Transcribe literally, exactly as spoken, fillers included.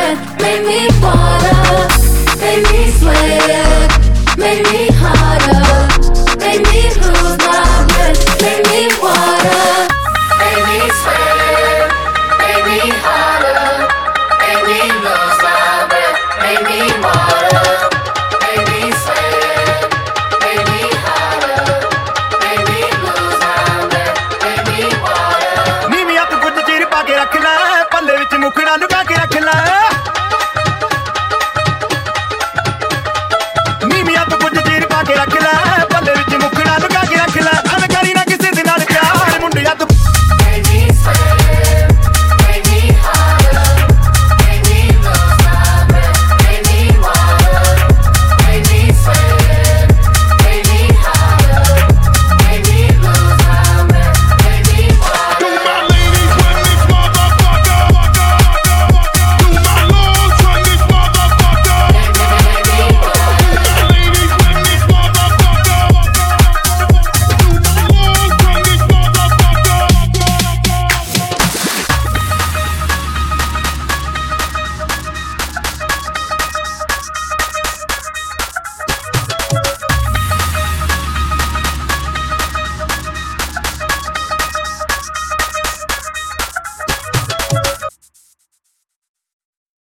breath, made me water, made me sweat, made me harder, made me lose my breath, made me water, made me sweat, made me harder, made me lose my breath, made me water, made me sweat, made me harder, made me lose my breath, made me water. नीवी हथ कुछ चीर पा के रख ले पल्ले विच मुखड़ा